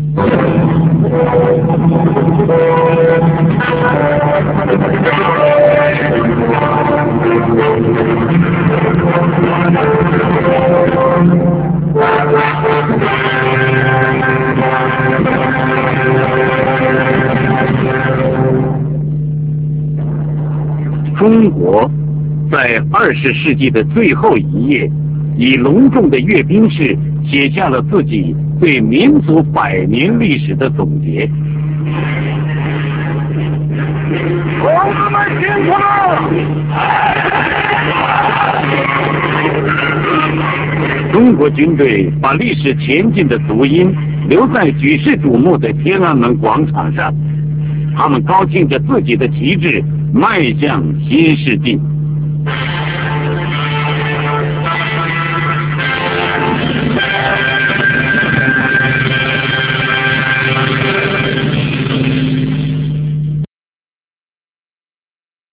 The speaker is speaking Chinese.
中国在20世纪的最后一页，以隆重的阅兵式写下了自己对民族100年历史的总结。 同志们辛苦了！ 中国军队把历史前进的足音留在举世瞩目的天安门广场上，他们高兴着自己的旗帜迈向新世纪。